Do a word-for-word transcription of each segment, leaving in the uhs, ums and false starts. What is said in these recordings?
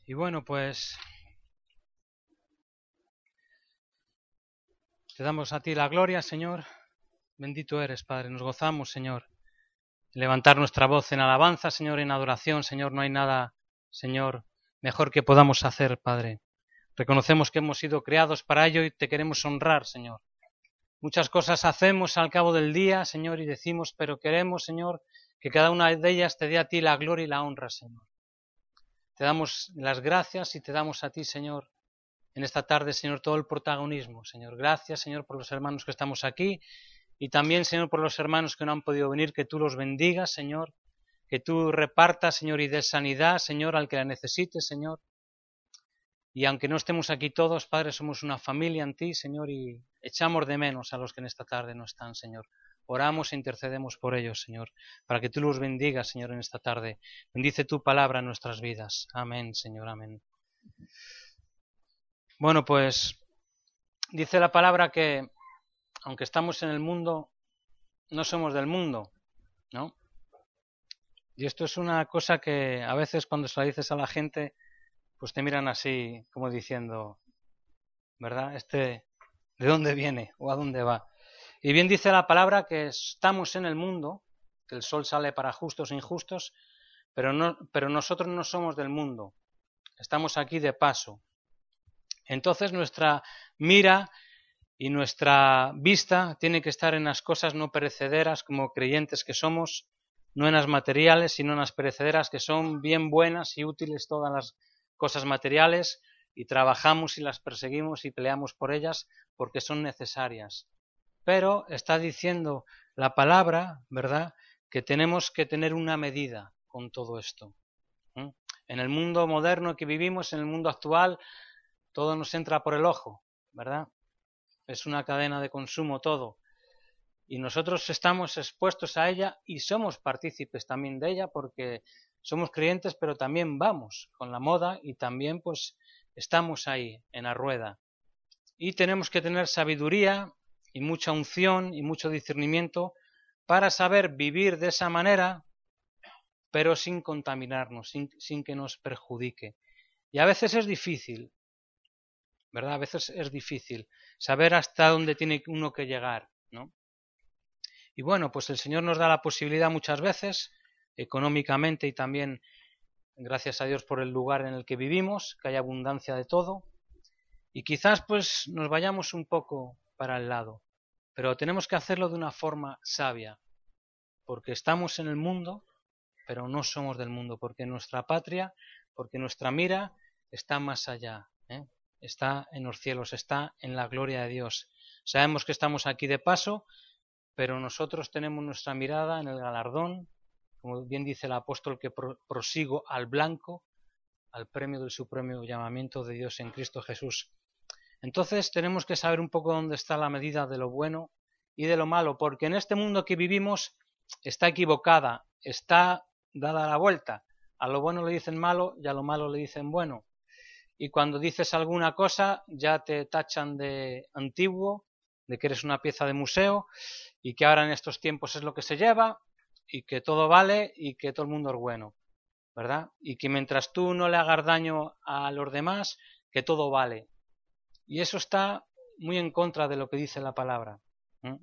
Y bueno, pues te damos a ti la gloria, Señor. Bendito eres, Padre. Nos gozamos, Señor, en levantar nuestra voz en alabanza, Señor, en adoración. Señor, no hay nada, Señor, mejor que podamos hacer, Padre. Reconocemos que hemos sido creados para ello y te queremos honrar, Señor. Muchas cosas hacemos al cabo del día, Señor, y decimos, pero queremos, Señor, que cada una de ellas te dé a ti la gloria y la honra, Señor. Te damos las gracias y te damos a ti, Señor, en esta tarde, Señor, todo el protagonismo. Señor, gracias, Señor, por los hermanos que estamos aquí y también, Señor, por los hermanos que no han podido venir, que tú los bendigas, Señor, que tú repartas, Señor, y des sanidad, Señor, al que la necesite, Señor. Y aunque no estemos aquí todos, Padre, somos una familia en ti, Señor, y echamos de menos a los que en esta tarde no están, Señor. Oramos e intercedemos por ellos, Señor, para que tú los bendigas, Señor, en esta tarde. Bendice tu palabra en nuestras vidas. Amén, Señor, amén. Bueno, pues dice la palabra que, aunque estamos en el mundo, no somos del mundo, ¿no? Y esto es una cosa que a veces cuando se la dices a la gente, pues te miran así, como diciendo, ¿verdad? Este, ¿de dónde viene o a dónde va? Y bien dice la palabra que estamos en el mundo, que el sol sale para justos e injustos, pero, no, pero nosotros no somos del mundo, estamos aquí de paso. Entonces nuestra mira y nuestra vista tiene que estar en las cosas no perecederas como creyentes que somos, no en las materiales, sino en las perecederas, que son bien buenas y útiles todas las cosas materiales, y trabajamos y las perseguimos y peleamos por ellas porque son necesarias. Pero está diciendo la palabra, ¿verdad?, que tenemos que tener una medida con todo esto. ¿Mm? En el mundo moderno que vivimos, en el mundo actual, todo nos entra por el ojo, ¿verdad? Es una cadena de consumo todo. Y nosotros estamos expuestos a ella y somos partícipes también de ella porque somos creyentes, pero también vamos con la moda y también pues estamos ahí en la rueda. Y tenemos que tener sabiduría y mucha unción y mucho discernimiento para saber vivir de esa manera, pero sin contaminarnos, sin, sin que nos perjudique. Y a veces es difícil, ¿verdad? A veces es difícil saber hasta dónde tiene uno que llegar, ¿no? Y bueno, pues el Señor nos da la posibilidad muchas veces, económicamente y también gracias a Dios por el lugar en el que vivimos, que hay abundancia de todo, y quizás pues nos vayamos un poco para el lado, pero tenemos que hacerlo de una forma sabia, porque estamos en el mundo, pero no somos del mundo, porque nuestra patria, porque nuestra mira está más allá, ¿eh? Está en los cielos, está en la gloria de Dios. Sabemos que estamos aquí de paso, pero nosotros tenemos nuestra mirada en el galardón, como bien dice el apóstol, que prosigo al blanco, al premio del supremo llamamiento de Dios en Cristo Jesús. Entonces tenemos que saber un poco dónde está la medida de lo bueno y de lo malo, porque en este mundo que vivimos está equivocada, está dada la vuelta. A lo bueno le dicen malo y a lo malo le dicen bueno. Y cuando dices alguna cosa ya te tachan de antiguo, de que eres una pieza de museo y que ahora en estos tiempos es lo que se lleva y que todo vale y que todo el mundo es bueno, ¿verdad? Y que mientras tú no le hagas daño a los demás, que todo vale. Y eso está muy en contra de lo que dice la palabra. ¿Mm?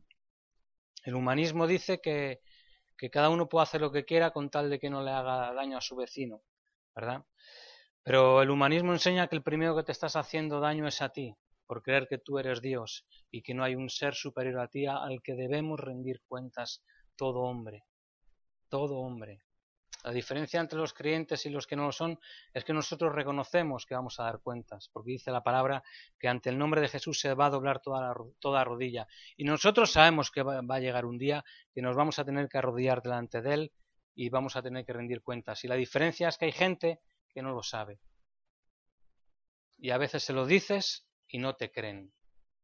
El humanismo dice que, que cada uno puede hacer lo que quiera con tal de que no le haga daño a su vecino, ¿verdad? Pero el humanismo enseña que el primero que te estás haciendo daño es a ti, por creer que tú eres Dios y que no hay un ser superior a ti al que debemos rendir cuentas todo hombre, todo hombre. La diferencia entre los creyentes y los que no lo son es que nosotros reconocemos que vamos a dar cuentas, porque dice la palabra que ante el nombre de Jesús se va a doblar toda, la, toda rodilla. Y nosotros sabemos que va, va a llegar un día que nos vamos a tener que arrodillar delante de Él y vamos a tener que rendir cuentas. Y la diferencia es que hay gente que no lo sabe. Y a veces se lo dices y no te creen.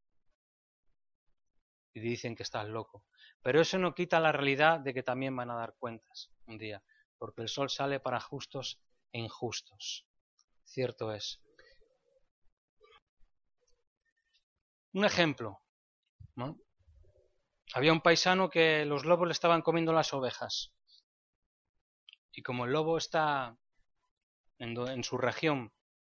Y dicen que estás loco. Pero eso no quita la realidad de que también van a dar cuentas un día. Porque el sol sale para justos e injustos. Cierto es. Un ejemplo, ¿no? Había un paisano que los lobos le estaban comiendo las ovejas. Y como el lobo está en, do, en su región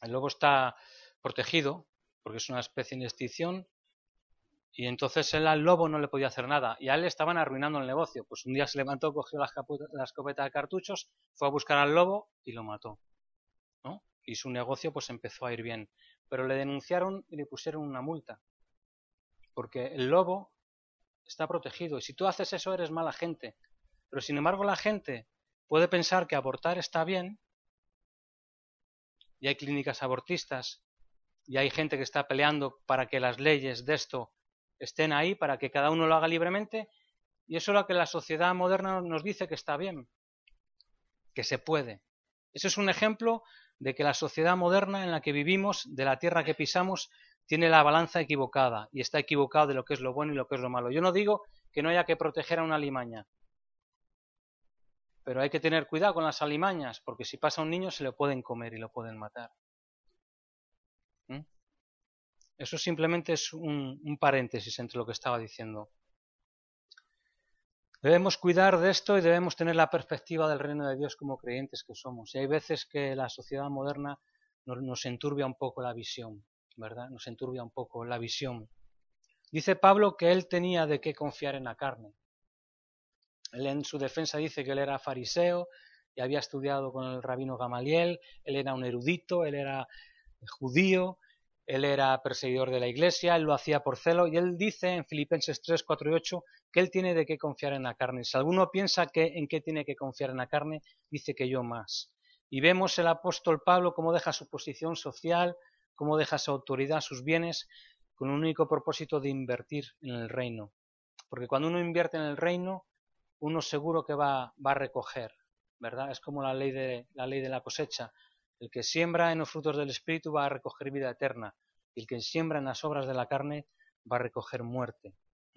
El lobo está protegido porque es una especie en extinción y entonces él al lobo no le podía hacer nada y a él le estaban arruinando el negocio. Pues un día se levantó, cogió la, la escopeta de cartuchos, fue a buscar al lobo y lo mató, ¿no? Y su negocio pues empezó a ir bien. Pero le denunciaron y le pusieron una multa porque el lobo está protegido y si tú haces eso eres mala gente. Pero sin embargo la gente puede pensar que abortar está bien y hay clínicas abortistas y hay gente que está peleando para que las leyes de esto estén ahí, para que cada uno lo haga libremente, y eso es lo que la sociedad moderna nos dice que está bien, que se puede. Eso es un ejemplo de que la sociedad moderna en la que vivimos, de la tierra que pisamos, tiene la balanza equivocada y está equivocado de lo que es lo bueno y lo que es lo malo. Yo no digo que no haya que proteger a una alimaña, pero hay que tener cuidado con las alimañas, porque si pasa un niño se lo pueden comer y lo pueden matar. ¿Mm? Eso simplemente es un, un paréntesis entre lo que estaba diciendo. Debemos cuidar de esto y debemos tener la perspectiva del reino de Dios como creyentes que somos. Y hay veces que la sociedad moderna nos, nos enturbia un poco la visión, ¿verdad? Nos enturbia un poco la visión. Dice Pablo que él tenía de qué confiar en la carne. Él en su defensa dice que él era fariseo y había estudiado con el rabino Gamaliel, él era un erudito, él era judío, él era perseguidor de la iglesia, él lo hacía por celo y él dice en Filipenses tres, cuatro y ocho que él tiene de qué confiar en la carne. Si alguno piensa que en qué tiene que confiar en la carne, dice que yo más. Y vemos el apóstol Pablo cómo deja su posición social, cómo deja su autoridad, sus bienes, con un único propósito de invertir en el reino. Porque cuando uno invierte en el reino, uno seguro que va, va a recoger, ¿verdad? Es como la ley de la ley de la cosecha. El que siembra en los frutos del Espíritu va a recoger vida eterna, y el que siembra en las obras de la carne va a recoger muerte.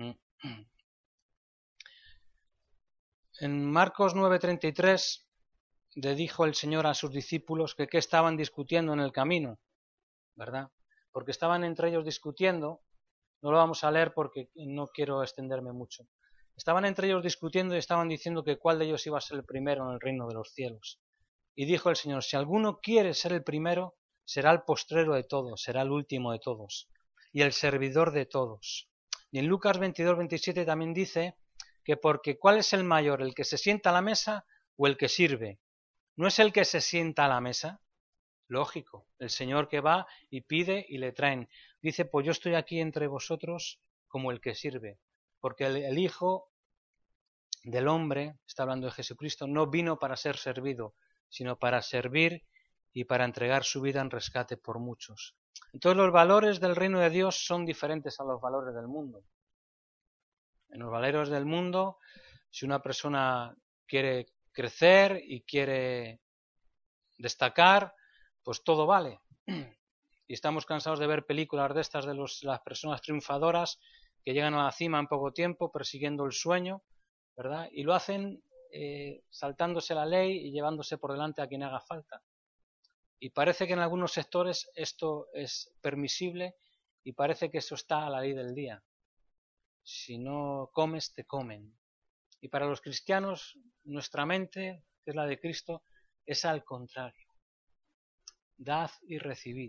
En Marcos nueve treinta y tres le dijo el Señor a sus discípulos que qué estaban discutiendo en el camino, ¿verdad? Porque estaban entre ellos discutiendo, no lo vamos a leer porque no quiero extenderme mucho. Estaban entre ellos discutiendo y estaban diciendo que cuál de ellos iba a ser el primero en el reino de los cielos. Y dijo el Señor, si alguno quiere ser el primero, será el postrero de todos, será el último de todos, y el servidor de todos. Y en Lucas veintidós, veintisiete también dice que porque ¿cuál es el mayor, el que se sienta a la mesa o el que sirve? ¿No es el que se sienta a la mesa? Lógico, el Señor que va y pide y le traen. Dice, pues yo estoy aquí entre vosotros como el que sirve. Porque el, el Hijo del Hombre, está hablando de Jesucristo, no vino para ser servido, sino para servir y para entregar su vida en rescate por muchos. Entonces los valores del reino de Dios son diferentes a los valores del mundo. En los valores del mundo, si una persona quiere crecer y quiere destacar, pues todo vale. Y estamos cansados de ver películas de estas de los, las personas triunfadoras que llegan a la cima en poco tiempo persiguiendo el sueño, ¿verdad? Y lo hacen eh, saltándose la ley y llevándose por delante a quien haga falta. Y parece que en algunos sectores esto es permisible y parece que eso está a la ley del día. Si no comes, te comen. Y para los cristianos, nuestra mente, que es la de Cristo, es al contrario. Dad y recibid.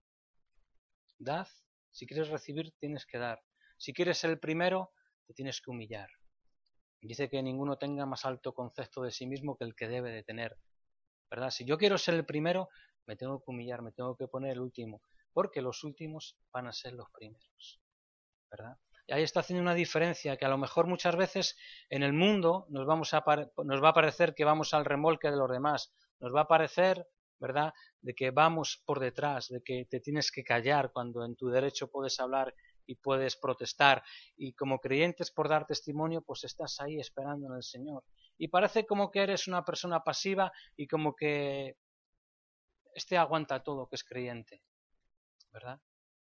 Dad, si quieres recibir, tienes que dar. Si quieres ser el primero, te tienes que humillar. Dice que ninguno tenga más alto concepto de sí mismo que el que debe de tener, ¿verdad? Si yo quiero ser el primero, me tengo que humillar, me tengo que poner el último, porque los últimos van a ser los primeros, ¿verdad? Y ahí está haciendo una diferencia que a lo mejor muchas veces en el mundo nos, vamos a nos va a parecer que vamos al remolque de los demás, nos va a parecer, ¿verdad?, de que vamos por detrás, de que te tienes que callar cuando en tu derecho puedes hablar y puedes protestar, y como creyentes por dar testimonio pues estás ahí esperando en el Señor y parece como que eres una persona pasiva y como que este aguanta todo, que es creyente, ¿verdad?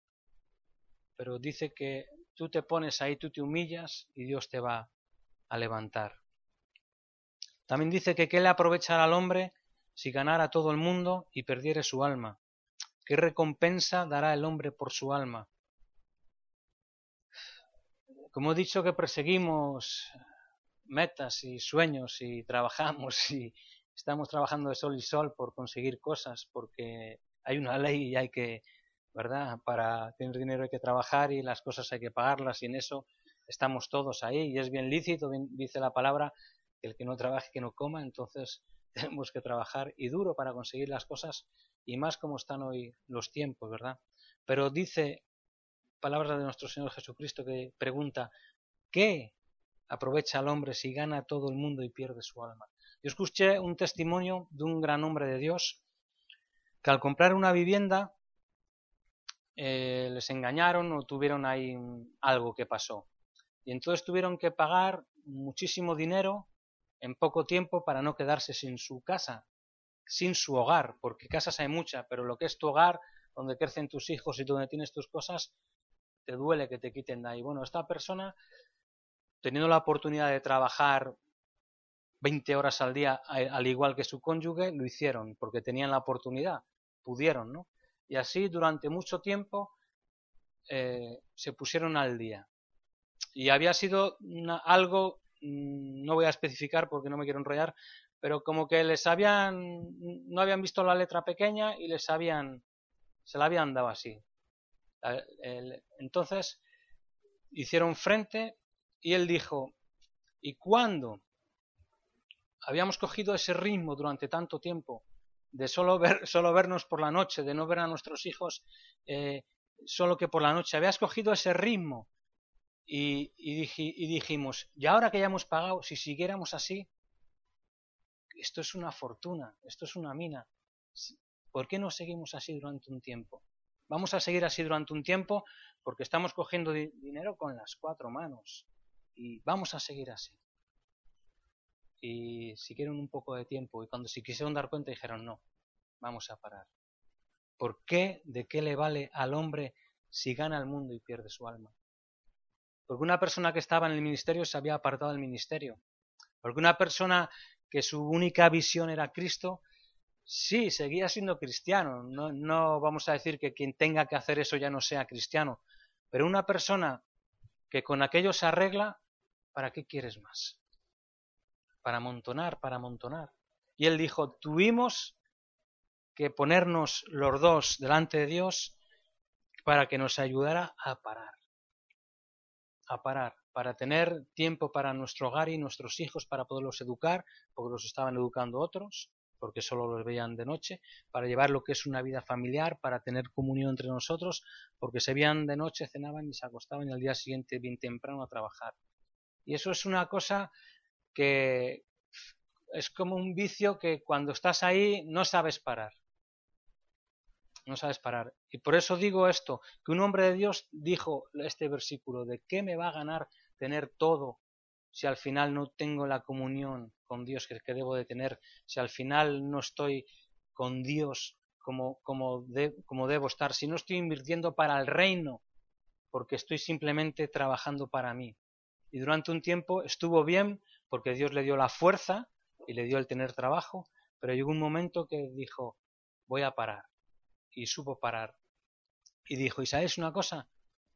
Pero dice que tú te pones ahí, tú te humillas y Dios te va a levantar. También dice que qué le aprovechará al hombre si ganara todo el mundo y perdiere su alma. ¿Qué recompensa dará el hombre por su alma? Como he dicho que perseguimos metas y sueños y trabajamos y estamos trabajando de sol y sol por conseguir cosas, porque hay una ley y hay que, ¿verdad? Para tener dinero hay que trabajar y las cosas hay que pagarlas, y en eso estamos todos ahí, y es bien lícito, bien, dice la palabra, que el que no trabaje que no coma. Entonces tenemos que trabajar y duro para conseguir las cosas, y más como están hoy los tiempos, ¿verdad? Pero dice, palabras de nuestro Señor Jesucristo, que pregunta, ¿qué aprovecha al hombre si gana todo el mundo y pierde su alma? Yo escuché un testimonio de un gran hombre de Dios que al comprar una vivienda eh, les engañaron o tuvieron ahí algo que pasó. Y entonces tuvieron que pagar muchísimo dinero en poco tiempo para no quedarse sin su casa, sin su hogar, porque casas hay muchas, pero lo que es tu hogar, donde crecen tus hijos y donde tienes tus cosas, te duele que te quiten de ahí. Bueno, esta persona, teniendo la oportunidad de trabajar veinte horas al día, al igual que su cónyuge, lo hicieron, porque tenían la oportunidad, pudieron, ¿no? Y así durante mucho tiempo eh, se pusieron al día. Y había sido una, algo, no voy a especificar porque no me quiero enrollar, pero como que les habían, no habían visto la letra pequeña y les habían, se la habían dado así. Entonces hicieron frente y él dijo, ¿y cuándo habíamos cogido ese ritmo durante tanto tiempo de solo, ver, solo vernos por la noche, de no ver a nuestros hijos eh, solo que por la noche? Habías cogido ese ritmo y, y, dij, y dijimos, y ahora que ya hemos pagado, si siguiéramos así, esto es una fortuna, esto es una mina. ¿Por qué no seguimos así durante un tiempo? Vamos a seguir así durante un tiempo porque estamos cogiendo di dinero con las cuatro manos y vamos a seguir así. Y siguieron un poco de tiempo y cuando se quisieron dar cuenta dijeron, no, vamos a parar. ¿Por qué? ¿De qué le vale al hombre si gana el mundo y pierde su alma? Porque una persona que estaba en el ministerio se había apartado del ministerio. Porque una persona que su única visión era Cristo, sí, seguía siendo cristiano. No, no vamos a decir que quien tenga que hacer eso ya no sea cristiano. Pero una persona que con aquello se arregla, ¿para qué quieres más? Para amontonar, para amontonar. Y él dijo, tuvimos que ponernos los dos delante de Dios para que nos ayudara a parar. A parar, para tener tiempo para nuestro hogar y nuestros hijos, para poderlos educar, porque los estaban educando otros, porque solo los veían de noche, para llevar lo que es una vida familiar, para tener comunión entre nosotros, porque se veían de noche, cenaban y se acostaban y al día siguiente bien temprano a trabajar. Y eso es una cosa que es como un vicio que cuando estás ahí no sabes parar. No sabes parar. Y por eso digo esto, que un hombre de Dios dijo este versículo, ¿de qué me va a ganar tener todo si al final no tengo la comunión con Dios que, que debo de tener, si al final no estoy con Dios como, como, de, como debo estar, si no estoy invirtiendo para el reino, porque estoy simplemente trabajando para mí? Y durante un tiempo estuvo bien porque Dios le dio la fuerza y le dio el tener trabajo, pero llegó un momento que dijo, voy a parar. Y supo parar. Y dijo, ¿y sabes una cosa?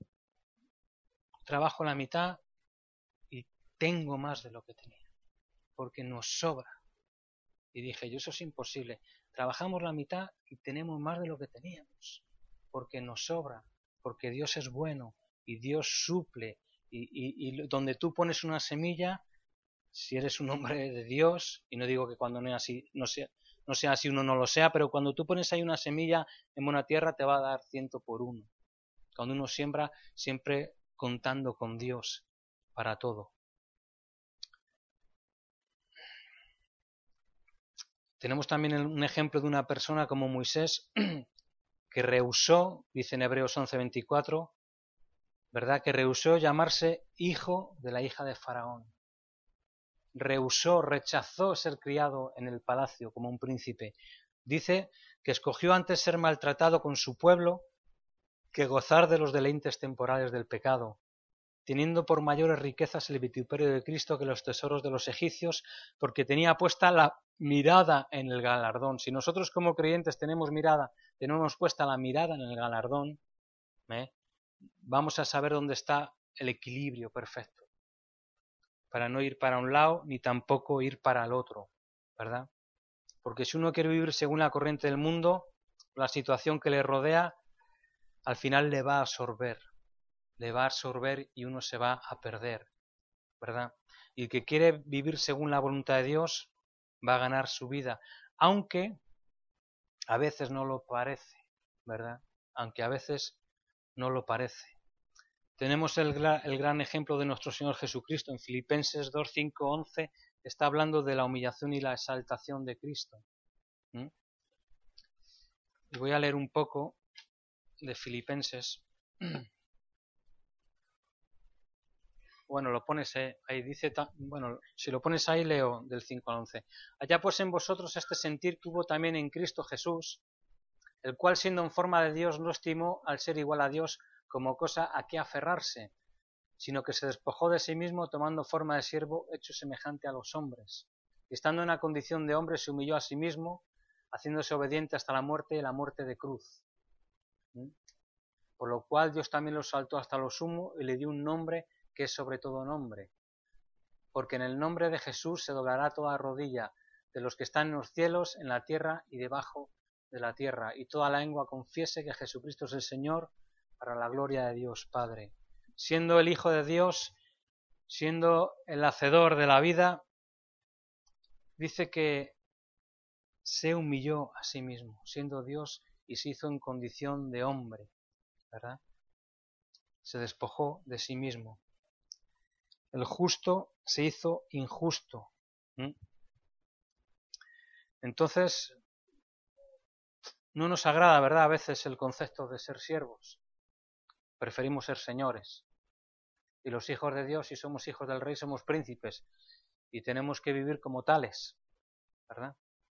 Trabajo la mitad y tengo más de lo que tenía, porque nos sobra. Y dije, yo, eso es imposible. Trabajamos la mitad y tenemos más de lo que teníamos, porque nos sobra, porque Dios es bueno y Dios suple. Y, y, y donde tú pones una semilla, si eres un hombre de Dios, y no digo que cuando no sea así, no sea, no sea así uno no lo sea, pero cuando tú pones ahí una semilla en buena tierra te va a dar ciento por uno. Cuando uno siembra, siempre contando con Dios para todo. Tenemos también un ejemplo de una persona como Moisés que rehusó, dice en Hebreos once veinticuatro, ¿verdad? Que rehusó llamarse hijo de la hija de Faraón. Rehusó, rechazó ser criado en el palacio como un príncipe. Dice que escogió antes ser maltratado con su pueblo que gozar de los deleites temporales del pecado, teniendo por mayores riquezas el vituperio de Cristo que los tesoros de los egipcios, porque tenía puesta la mirada en el galardón. Si nosotros como creyentes tenemos mirada, tenemos puesta la mirada en el galardón, ¿eh? Vamos a saber dónde está el equilibrio perfecto, para no ir para un lado ni tampoco ir para el otro, ¿verdad? Porque si uno quiere vivir según la corriente del mundo, la situación que le rodea, al final le va a absorber, le va a absorber y uno se va a perder, ¿verdad? Y el que quiere vivir según la voluntad de Dios va a ganar su vida, aunque a veces no lo parece, ¿verdad? Aunque a veces no lo parece. Tenemos el, el gran ejemplo de nuestro Señor Jesucristo en Filipenses dos, cinco, once, está hablando de la humillación y la exaltación de Cristo. ¿Mm? Y voy a leer un poco de Filipenses. Bueno, lo pones ahí, dice, bueno, si lo pones ahí leo del cinco al once. Allá pues en vosotros este sentir que hubo también en Cristo Jesús, el cual siendo en forma de Dios no estimó al ser igual a Dios como cosa a que aferrarse, sino que se despojó de sí mismo tomando forma de siervo hecho semejante a los hombres. Y estando en la condición de hombre se humilló a sí mismo, haciéndose obediente hasta la muerte y la muerte de cruz. ¿Mm? Por lo cual Dios también lo exaltó hasta lo sumo y le dio un nombre que es sobre todo nombre. Porque en el nombre de Jesús se doblará toda rodilla de los que están en los cielos, en la tierra y debajo de la tierra, y toda lengua confiese que Jesucristo es el Señor, para la gloria de Dios Padre. Siendo el Hijo de Dios, siendo el hacedor de la vida, dice que se humilló a sí mismo, siendo Dios, y se hizo en condición de hombre, ¿verdad? Se despojó de sí mismo. El justo se hizo injusto. ¿Mm? Entonces, no nos agrada, ¿verdad?, a veces el concepto de ser siervos. Preferimos ser señores. Y los hijos de Dios, si somos hijos del Rey, somos príncipes. Y tenemos que vivir como tales, ¿verdad?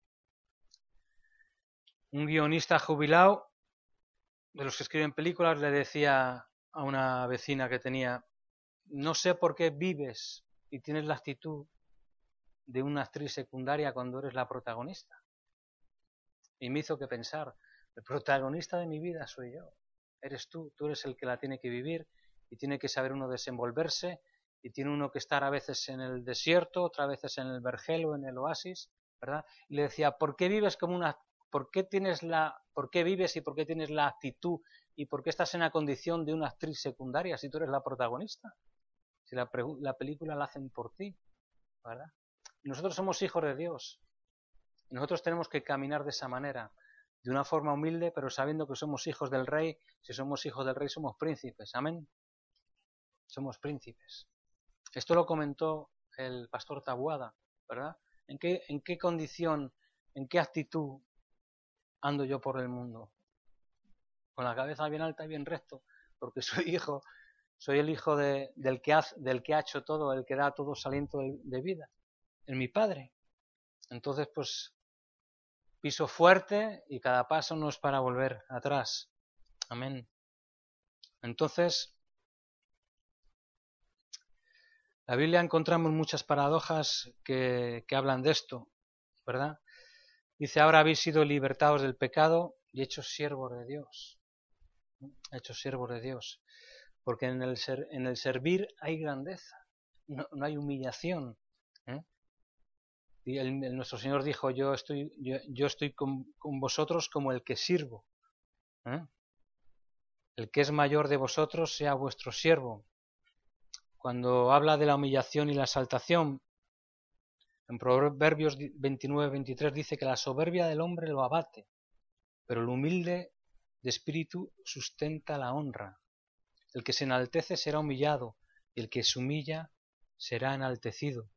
Un guionista jubilado, de los que escriben películas, le decía a una vecina que tenía: no sé por qué vives y tienes la actitud de una actriz secundaria cuando eres la protagonista. Y me hizo que pensar, el protagonista de mi vida soy yo, eres tú, tú eres el que la tiene que vivir y tiene que saber uno desenvolverse y tiene uno que estar a veces en el desierto, otras veces en el vergel o en el oasis, ¿verdad? Y le decía, ¿por qué vives como una, por qué tienes la, por qué vives y por qué tienes la actitud y por qué estás en la condición de una actriz secundaria si tú eres la protagonista? Si la, la película la hacen por ti, ¿verdad? Nosotros somos hijos de Dios. Y nosotros tenemos que caminar de esa manera, de una forma humilde, pero sabiendo que somos hijos del Rey. Si somos hijos del Rey, somos príncipes. Amén. Somos príncipes. Esto lo comentó el pastor Taboada, ¿verdad? ¿En qué, en qué condición, en qué actitud ando yo por el mundo? Con la cabeza bien alta y bien recto, porque soy hijo, soy el hijo de, del, que ha, del que ha hecho todo, el que da todo su aliento de, de vida, en mi Padre. Entonces, pues, piso fuerte y cada paso no es para volver atrás. Amén. Entonces, la Biblia encontramos muchas paradojas que, que hablan de esto, ¿verdad? Dice, ahora habéis sido libertados del pecado y hechos siervos de Dios. Hechos siervos de Dios. Porque en el, ser, en el servir hay grandeza, no, no hay humillación. ¿eh? Y el, el, nuestro Señor dijo, yo estoy, yo, yo estoy con, con vosotros como el que sirvo. ¿eh? El que es mayor de vosotros sea vuestro siervo. Cuando habla de la humillación y la exaltación, en Proverbios veintinueve veintitrés dice que la soberbia del hombre lo abate, pero el humilde de espíritu sustenta la honra. El que se enaltece será humillado, y el que se humilla será enaltecido.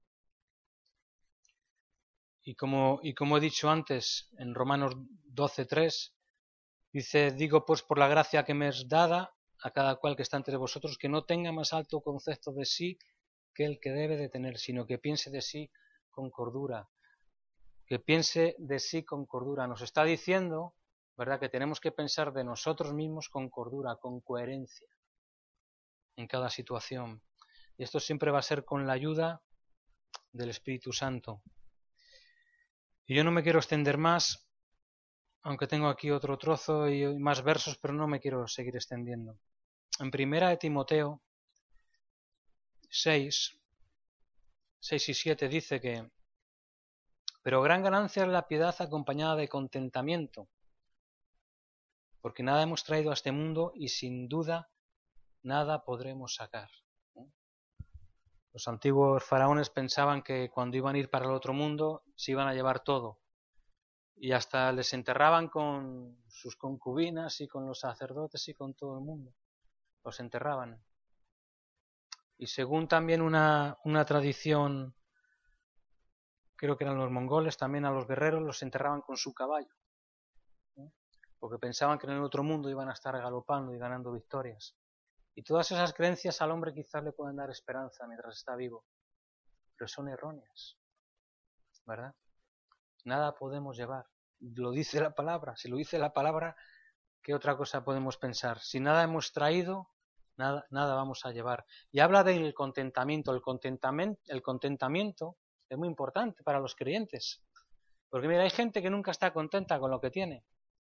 Y como, y como he dicho antes, en Romanos doce tres, dice, digo pues por la gracia que me es dada a cada cual que está entre vosotros, que no tenga más alto concepto de sí que el que debe de tener, sino que piense de sí con cordura. Que piense de sí con cordura. Nos está diciendo, ¿verdad?, que tenemos que pensar de nosotros mismos con cordura, con coherencia, en cada situación. Y esto siempre va a ser con la ayuda del Espíritu Santo. Y yo no me quiero extender más, aunque tengo aquí otro trozo y más versos, pero no me quiero seguir extendiendo. En primera de Timoteo seis, seis y siete dice que pero gran ganancia es la piedad acompañada de contentamiento, porque nada hemos traído a este mundo y sin duda nada podremos sacar. Los antiguos faraones pensaban que cuando iban a ir para el otro mundo se iban a llevar todo, y hasta les enterraban con sus concubinas y con los sacerdotes y con todo el mundo. Los enterraban. Y según también una, una tradición, creo que eran los mongoles, también a los guerreros los enterraban con su caballo, ¿no? Porque pensaban que en el otro mundo iban a estar galopando y ganando victorias. Y todas esas creencias al hombre quizás le pueden dar esperanza mientras está vivo, pero son erróneas, ¿verdad? Nada podemos llevar. Lo dice la palabra. Si lo dice la palabra, ¿qué otra cosa podemos pensar? Si nada hemos traído, nada, nada vamos a llevar. Y habla del contentamiento. El contentamiento, el contentamiento es muy importante para los creyentes. Porque mira, hay gente que nunca está contenta con lo que tiene.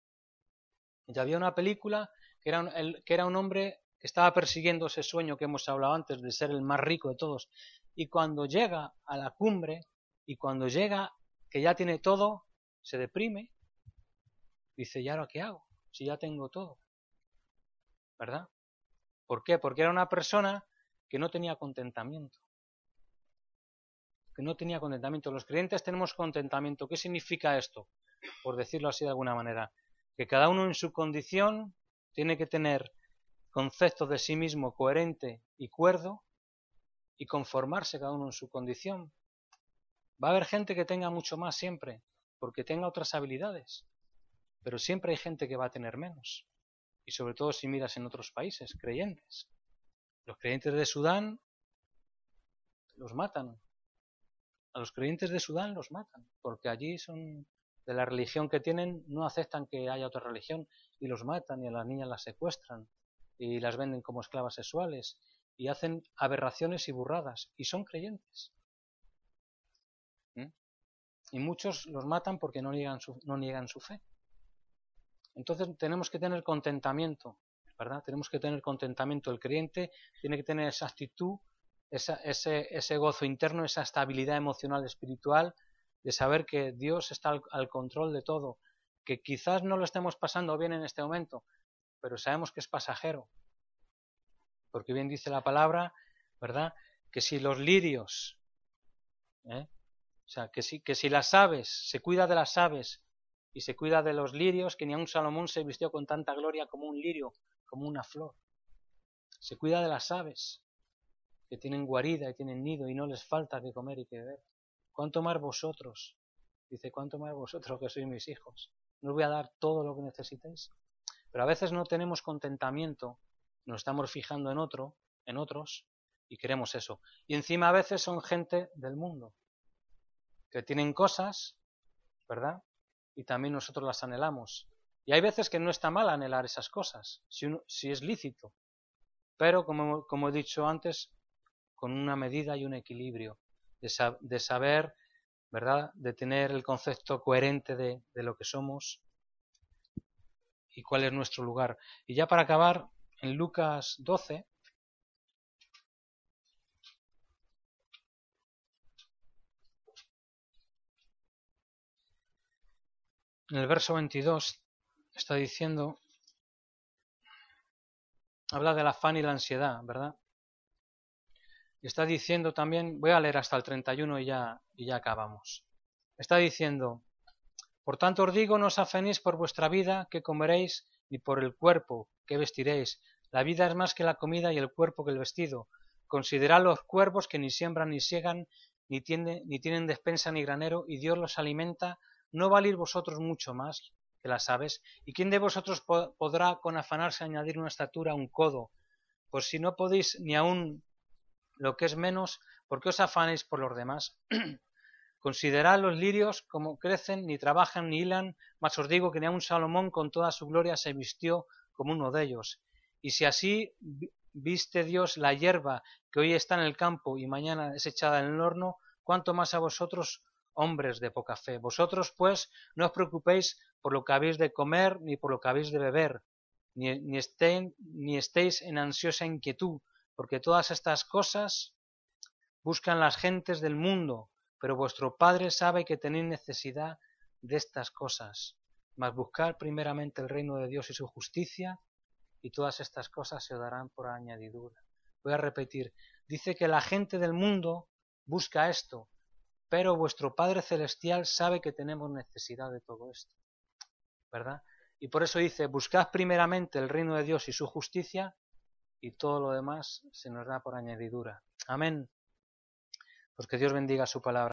Y había una película que era un, el, que era un hombre que estaba persiguiendo ese sueño que hemos hablado antes de ser el más rico de todos. Y cuando llega a la cumbre, y cuando llega que ya tiene todo, se deprime. Dice, ¿y ahora qué hago? Si ya tengo todo. ¿Verdad? ¿Por qué? Porque era una persona que no tenía contentamiento. Que no tenía contentamiento. Los creyentes tenemos contentamiento. ¿Qué significa esto? Por decirlo así de alguna manera. Que cada uno en su condición tiene que tener concepto de sí mismo coherente y cuerdo y conformarse cada uno en su condición. Va a haber gente que tenga mucho más siempre, porque tenga otras habilidades. Pero siempre hay gente que va a tener menos. Y sobre todo si miras en otros países, creyentes. Los creyentes de Sudán los matan. A los creyentes de Sudán los matan, porque allí son de la religión que tienen, no aceptan que haya otra religión y los matan y a las niñas las secuestran y las venden como esclavas sexuales y hacen aberraciones y burradas y son creyentes. ¿Mm? Y muchos los matan porque no niegan su, no niegan su fe. Entonces tenemos que tener contentamiento, ¿verdad? Tenemos que tener contentamiento. El creyente tiene que tener esa actitud, esa, ese, ese gozo interno, esa estabilidad emocional, espiritual, de saber que Dios está al, al control de todo, que quizás no lo estemos pasando bien en este momento, pero sabemos que es pasajero. Porque bien dice la palabra, ¿verdad? Que si los lirios, ¿eh? o sea, que si, que si las aves, se cuida de las aves, y se cuida de los lirios, que ni aun Salomón se vistió con tanta gloria como un lirio, como una flor. Se cuida de las aves, que tienen guarida y tienen nido y no les falta que comer y que beber. ¿Cuánto más vosotros? Dice, ¿cuánto más vosotros que sois mis hijos? ¿No os voy a dar todo lo que necesitéis? Pero a veces no tenemos contentamiento, nos estamos fijando en otro, en otros, y queremos eso. Y encima a veces son gente del mundo, que tienen cosas, ¿verdad? Y también nosotros las anhelamos. Y hay veces que no está mal anhelar esas cosas, si, uno, si es lícito. Pero, como, como he dicho antes, con una medida y un equilibrio, de, sab de saber, ¿verdad?, de tener el concepto coherente de, de lo que somos y cuál es nuestro lugar. Y ya para acabar, en Lucas doce, en el verso veintidós, está diciendo, habla del afán y la ansiedad, ¿verdad? Y está diciendo también, voy a leer hasta el treinta y uno y ya, y ya acabamos. Está diciendo, por tanto os digo, no os afanéis por vuestra vida, que comeréis, ni por el cuerpo, que vestiréis. La vida es más que la comida y el cuerpo que el vestido. Considerad los cuervos que ni siembran ni siegan, ni, tiene, ni tienen despensa ni granero, y Dios los alimenta. ¿No valéis vosotros mucho más que las aves? ¿Y quién de vosotros po podrá con afanarse añadir una estatura a un codo? Pues si no podéis ni aun lo que es menos, ¿por qué os afanéis por los demás? Considerad los lirios como crecen, ni trabajan ni hilan, mas os digo que ni aun Salomón con toda su gloria se vistió como uno de ellos. Y si así viste Dios la hierba que hoy está en el campo y mañana es echada en el horno, cuánto más a vosotros, hombres de poca fe. Vosotros, pues, no os preocupéis por lo que habéis de comer, ni por lo que habéis de beber, ni, ni, estén, ni estéis en ansiosa inquietud, porque todas estas cosas buscan las gentes del mundo, pero vuestro Padre sabe que tenéis necesidad de estas cosas. mas buscar primeramente el reino de Dios y su justicia, y todas estas cosas se os darán por añadidura. Voy a repetir, dice que la gente del mundo busca esto, pero vuestro Padre Celestial sabe que tenemos necesidad de todo esto, ¿verdad? Y por eso dice, buscad primeramente el reino de Dios y su justicia, y todo lo demás se nos da por añadidura. Amén. Pues que Dios bendiga su palabra.